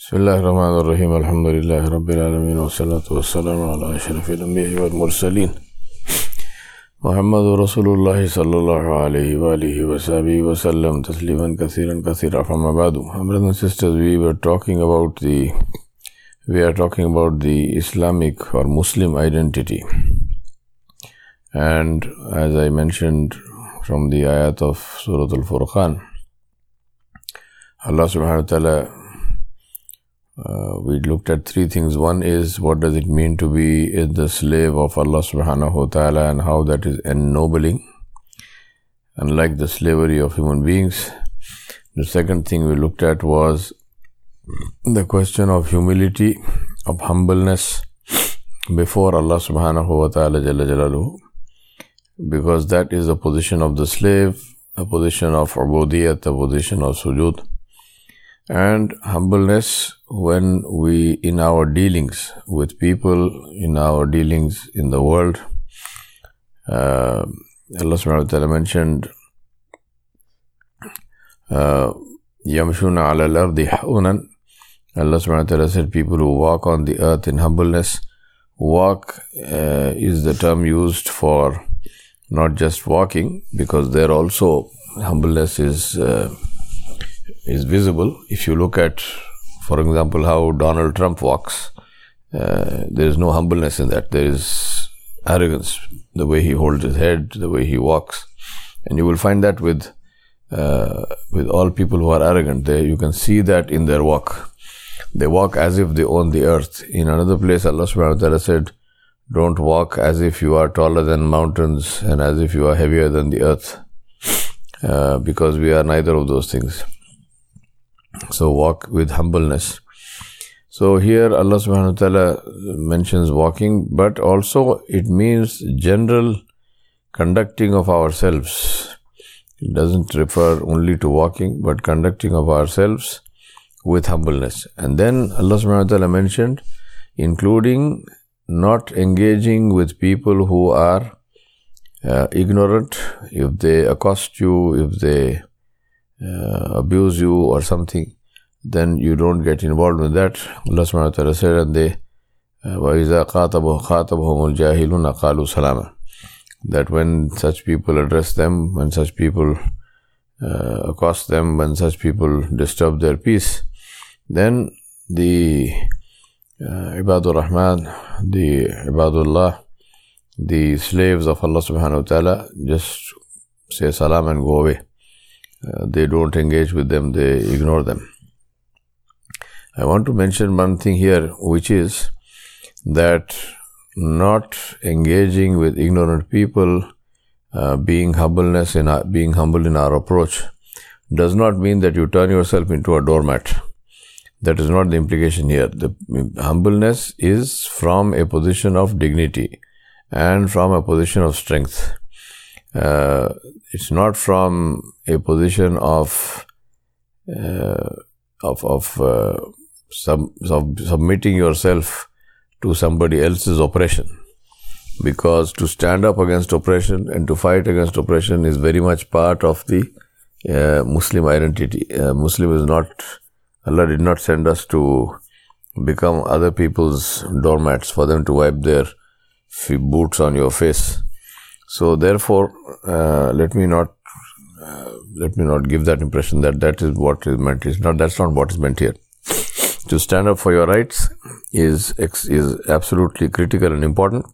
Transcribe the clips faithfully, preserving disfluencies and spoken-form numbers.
Bismillahir Rahmanir Rahim. Alhamdulillahi Rabbil Alameen. Wa salatu wa salamu ala ashrafil anbiya'i wal mursaleen. Muhammadur Rasulullah sallallahu alayhi wa alihi wa sahbihi wa sallam tasliman kathiran kathira. Amma ba'du. Brothers and sisters, we were talking about the we are talking about the Islamic or Muslim identity. And as I mentioned from the ayat of Surah Al-Furqan, Allah subhanahu wa ta'ala, uh, we looked at three things. One is, what does it mean to be the slave of Allah subhanahu wa ta'ala and how that is ennobling, unlike the slavery of human beings. The second thing we looked at was the question of humility, of humbleness before Allah subhanahu wa ta'ala jalla jalaluhu, because that is a position of the slave, a position of ubudiyat, a position of sujood. And humbleness when we, in our dealings with people, in our dealings in the world, uh, Allah subhanahu wa ta'ala mentioned, Yamshuna ala al-ardi haunan. Allah subhanahu wa ta'ala said, people who walk on the earth in humbleness. Walk uh, is the term used for not just walking, because there also humbleness is uh, is visible. If you look at, for example, how Donald Trump walks, uh, there is no humbleness in that. There is arrogance, the way he holds his head, the way he walks. And you will find that with uh, with all people who are arrogant. They, you can see that in their walk. They walk as if they own the earth. In another place, Allah subhanahu wa ta'ala said, don't walk as if you are taller than mountains and as if you are heavier than the earth, uh, because we are neither of those things. So walk with humbleness. So here Allah subhanahu wa ta'ala mentions walking, but also it means general conducting of ourselves. It doesn't refer only to walking, but conducting of ourselves with humbleness. And then Allah subhanahu wa ta'ala mentioned, including not engaging with people who are uh, ignorant. If they accost you, if they uh, abuse you or something, then you don't get involved with that. Allah subhanahu wa ta'ala said, and they وَإِذَا قَاتَبَهُ خَاطَبَهُمُ الْجَاهِلُونَ قَالُوا سَلَامًا, that when such people address them, when such people uh, accost them, when such people disturb their peace, then the Uh, Ibadur Rahman, the Ibadullah, the slaves of Allah subhanahu wa ta'ala, just say salam and go away. Uh, they don't engage with them, they ignore them. I want to mention one thing here, which is that not engaging with ignorant people, uh, being humbleness in our, being humble in our approach, does not mean that you turn yourself into a doormat. That is not the implication here. The humbleness is from a position of dignity and from a position of strength. Uh, it's not from a position of uh, of of, uh, sub, sub, submitting yourself to somebody else's oppression. Because to stand up against oppression and to fight against oppression is very much part of the uh, Muslim identity. Uh, Muslim is not. Allah did not send us to become other people's doormats for them to wipe their boots on your face. So therefore, uh, let me not uh, let me not give that impression that that is what is meant. It's not. That's not what is meant here. To stand up for your rights is is absolutely critical and important.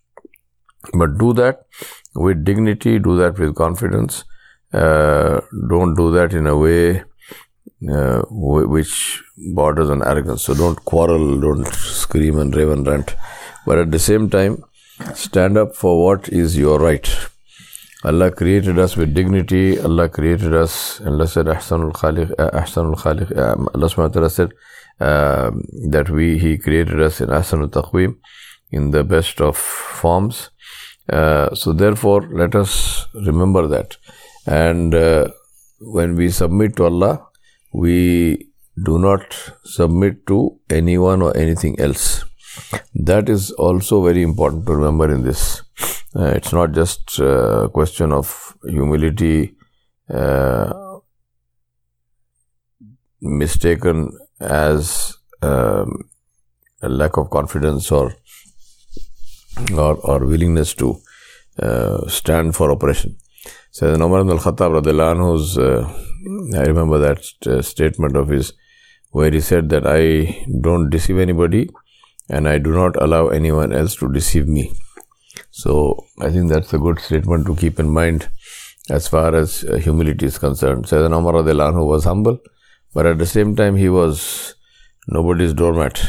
But do that with dignity. Do that with confidence. Uh, don't do that in a way Uh, which borders on arrogance. So don't quarrel, don't scream and rave and rant, but at the same time stand up for what is your right. Allah created us with dignity. Allah created us, and Allah said Ahsanul Khaliq, Ahsanul Khaliq. Allah subhanahu wa ta'ala said uh, that we He created us in Ahsanul Taqweem, in the best of forms. Uh, so therefore let us remember that, and uh, when we submit to Allah, we do not submit to anyone or anything else. That is also very important to remember in this. Uh, it's not just a question of humility uh, mistaken as um, a lack of confidence or or, or willingness to uh, stand for oppression. So the Umar ibn al-Khattab radiallahu anhu's, uh, I remember that uh, statement of his where he said that I don't deceive anybody and I do not allow anyone else to deceive me. So I think that's a good statement to keep in mind as far as uh, humility is concerned. Sayyidina Umar radiallahu anhu was humble, but at the same time he was nobody's doormat.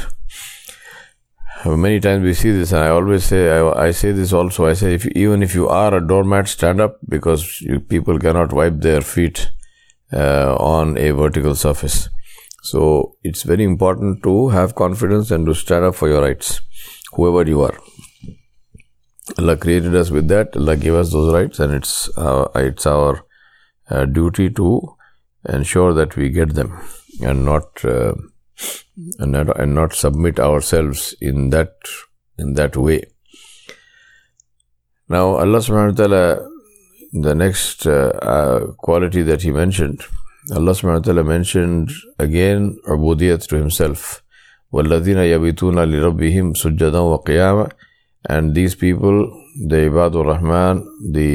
Many times we see this, and I always say, I, I say this also, I say, if you, even if you are a doormat, stand up, because you, people cannot wipe their feet uh, on a vertical surface. So it's very important to have confidence and to stand up for your rights, whoever you are. Allah created us with that, Allah gave us those rights, and it's, uh, it's our uh, duty to ensure that we get them and not... Uh, And not, and not submit ourselves in that in that way. Now, Allah subhanahu wa ta'ala, the next uh, uh, quality that He mentioned, Allah subhanahu wa ta'ala mentioned again ubudiyat to Himself. وَالَّذِينَ يَبِتُونَ لِرَبِّهِمْ سُجَّدًا وَقِيَامًا. And these people, the Ibadur Rahman, the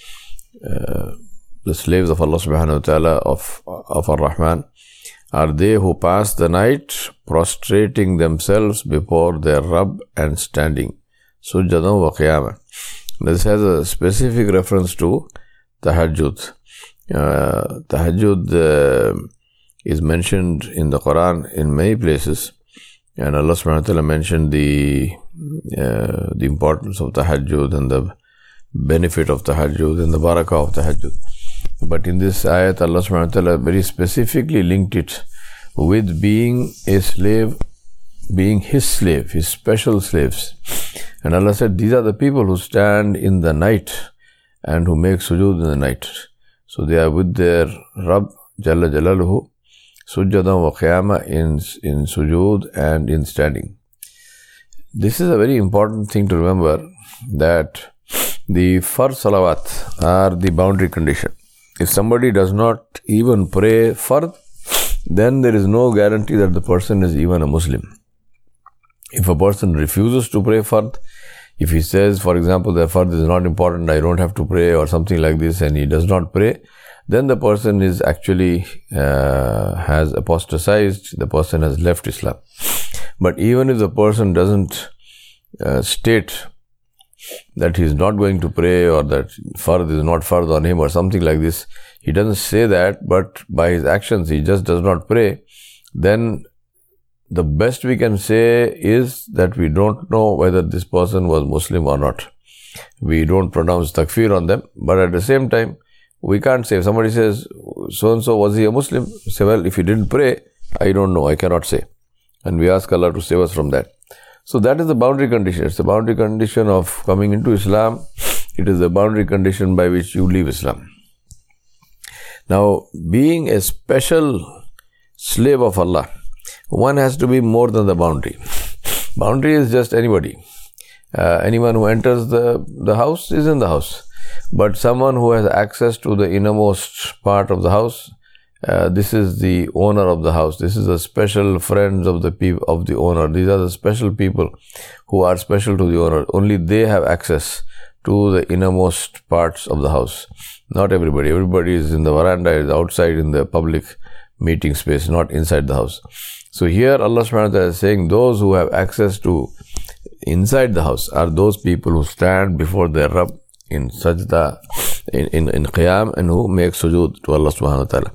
uh, the slaves of Allah subhanahu wa ta'ala, of, of Ar-Rahman, are they who pass the night prostrating themselves before their Rabb and standing. Sujjadan wa qiyama. This has a specific reference to tahajjud. Uh, tahajjud uh, is mentioned in the Quran in many places, and Allah subhanahu wa ta'ala mentioned the, uh, the importance of tahajjud and the benefit of tahajjud and the barakah of tahajjud. But in this ayat, Allah subhanahu wa ta'ala very specifically linked it with being a slave, being His slave, His special slaves. And Allah said, these are the people who stand in the night and who make sujood in the night. So they are with their Rabb, Jalla Jalaluhu, sujjadan wa qiyama, in, in sujood and in standing. This is a very important thing to remember, that the farz salawat are the boundary condition. If somebody does not even pray fard, then there is no guarantee that the person is even a Muslim. If a person refuses to pray fard, if he says, for example, that fard is not important, I don't have to pray or something like this, and he does not pray, then the person is actually uh, has apostatized, the person has left Islam. But even if the person doesn't uh, state that he is not going to pray, or that fard is not fard on him or something like this, he doesn't say that, but by his actions he just does not pray, then the best we can say is that we don't know whether this person was Muslim or not. We don't pronounce takfir on them, but at the same time, we can't say, if somebody says, so-and-so, was he a Muslim? Say, well, if he didn't pray, I don't know, I cannot say. And we ask Allah to save us from that. So that is the boundary condition. It's the boundary condition of coming into Islam. It is the boundary condition by which you leave Islam. Now, being a special slave of Allah, one has to be more than the boundary. Boundary is just anybody. Uh, anyone who enters the, the house is in the house. But someone who has access to the innermost part of the house, uh, this is the owner of the house. This is the special friends of the people of the owner. These are the special people who are special to the owner. Only they have access to the innermost parts of the house. Not everybody. Everybody is in the veranda, is outside in the public meeting space, not inside the house. So here Allah subhanahu wa ta'ala is saying those who have access to inside the house are those people who stand before their Rabb in sajda, in, in, in qiyam, and who make sujood to Allah subhanahu wa ta'ala.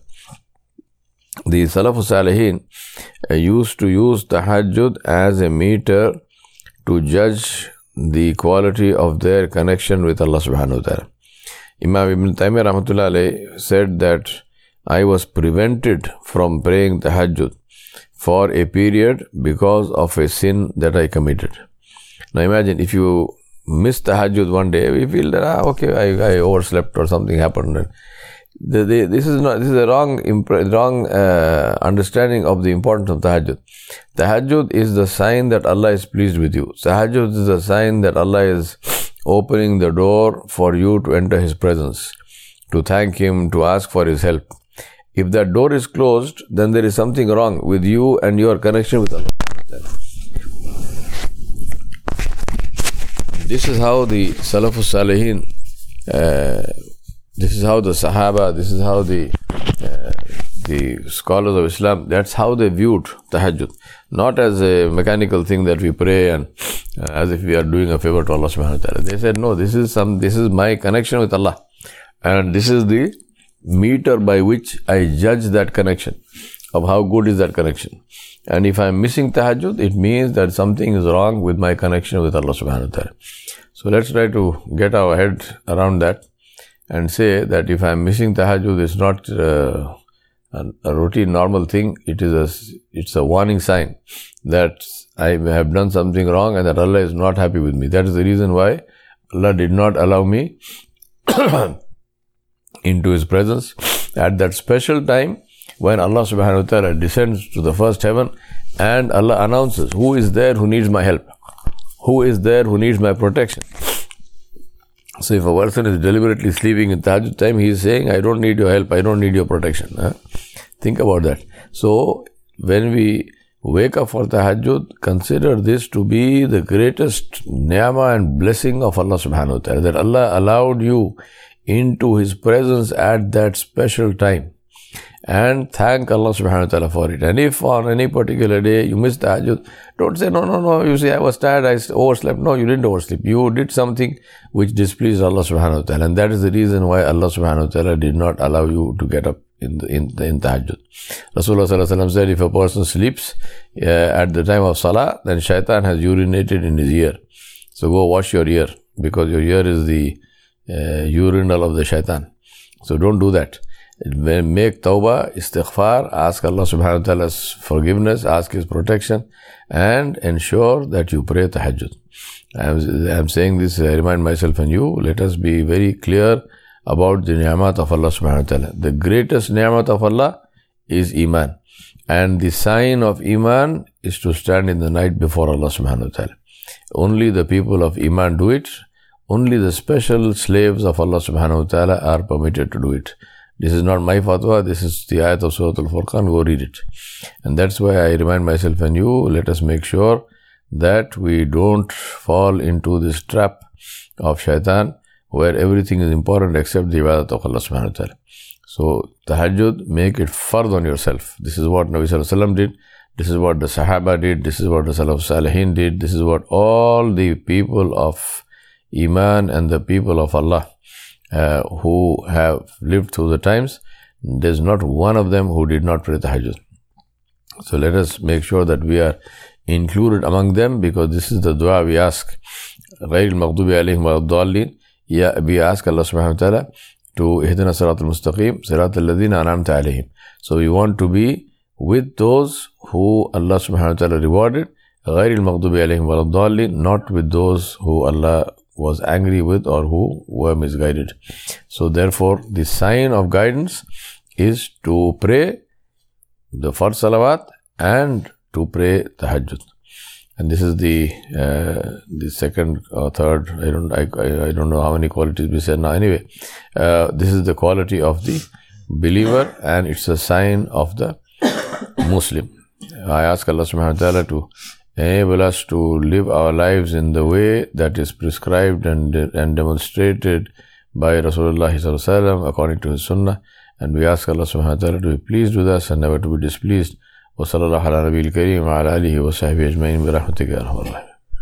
The Salafus Salihin uh, used to use tahajjud as a meter to judge the quality of their connection with Allah subhanahu wa ta'ala. Imam Ibn Taymiyyah rahmatullah alayhi said that I was prevented from praying tahajjud for a period because of a sin that I committed. Now imagine if you miss tahajjud one day, we feel that, ah, okay, I, I overslept or something happened. The, the, this is not, this is a wrong, impre- wrong uh, understanding of the importance of tahajjud. Tahajjud is the sign that Allah is pleased with you. Tahajjud is the sign that Allah is opening the door for you to enter His presence, to thank Him, to ask for His help. If that door is closed, then there is something wrong with you and your connection with Allah. This is how the Salafus Salihin, uh, this is how the Sahaba, this is how the uh, the scholars of Islam, that's how they viewed tahajjud. Not as a mechanical thing that we pray and uh, as if we are doing a favor to Allah subhanahu wa ta'ala. They said, no, this is some, this is my connection with Allah. And this is the meter by which I judge that connection, of how good is that connection. And if I am missing tahajjud, it means that something is wrong with my connection with Allah subhanahu wa ta'ala. So let's try to get our head around that and say that if I am missing tahajjud, it's not uh, a routine normal thing. It is a, it's a warning sign that I have done something wrong and that Allah is not happy with me. That is the reason why Allah did not allow me into His presence at that special time when Allah subhanahu wa ta'ala descends to the first heaven and Allah announces, who is there who needs my help? Who is there who needs my protection? So if a person is deliberately sleeping in tahajjud time, he is saying, I don't need your help, I don't need your protection. Huh? Think about that. So when we wake up for tahajjud, consider this to be the greatest ni'mah and blessing of Allah subhanahu wa ta'ala, that Allah allowed you into His presence at that special time. And thank Allah subhanahu wa ta'ala for it. And if on any particular day you miss tahajjud, don't say, no, no, no, you say, I was tired, I overslept. No, you didn't oversleep. You did something which displeased Allah subhanahu wa ta'ala. And that is the reason why Allah subhanahu wa ta'ala did not allow you to get up in the, in, the, in tahajjud. Rasulullah sallallahu alaihi wasallam said, if a person sleeps uh, at the time of salah, then shaitan has urinated in his ear. So go wash your ear, because your ear is the uh, urinal of the shaitan. So don't do that. Make tawbah, istighfar, ask Allah subhanahu wa ta'ala's forgiveness, ask His protection, and ensure that you pray tahajjud. I am, I am saying this, I remind myself and you, let us be very clear about the ni'mat of Allah subhanahu wa ta'ala. The greatest ni'mat of Allah is Iman. And the sign of Iman is to stand in the night before Allah subhanahu wa ta'ala. Only the people of Iman do it. Only the special slaves of Allah subhanahu wa ta'ala are permitted to do it. This is not my fatwa, this is the ayat of Surah Al-Furqan, go read it. And that's why I remind myself and you, let us make sure that we don't fall into this trap of shaitan, where everything is important except the ibadat of Allah subhanahu wa ta'ala. So, tahajjud, make it fard on yourself. This is what Nabi sallallahu alaihi wasallam did, this is what the Sahaba did, this is what the Salaf Salihin did, this is what all the people of Iman and the people of Allah Uh, who have lived through the times, there's not one of them who did not pray tahajjud. So let us make sure that we are included among them, because this is the dua we ask. غَيْرِ الْمَغْضُوبِ عَلَيْهِمْ وَلَا الضَّالِّينَ. Yeah, we ask Allah subhanahu wa ta'ala to اهْدِنَا الصِّرَاطَ الْمُسْتَقِيمَ صِرَاطَ الَّذِينَ أَنْعَمْتَ عَلَيْهِمْ. So we want to be with those who Allah subhanahu wa ta'ala rewarded. غَيْرِ الْمَغْضُوبِ عَلَيْهِمْ وَلَا الضَّالِّينَ. Not with those who Allah was angry with or who were misguided. So therefore, the sign of guidance is to pray the fard salawat and to pray tahajjud. And this is the uh, the second or third, I don't I, I don't know how many qualities we said now. Anyway, uh, this is the quality of the believer, and it's a sign of the Muslim. I ask Allah subhanahu wa ta'ala to enable us to live our lives in the way that is prescribed and, and demonstrated by Rasulullah sallallahu alaihi wasallam according to his sunnah. And we ask Allah subhanahu wa ta'ala to be pleased with us and never to be displeased. Wa sallallahu ala nabiyil kareem wa ala alihi wa sahbihi ajma'in bi rahmatika ya arhamar rahimin.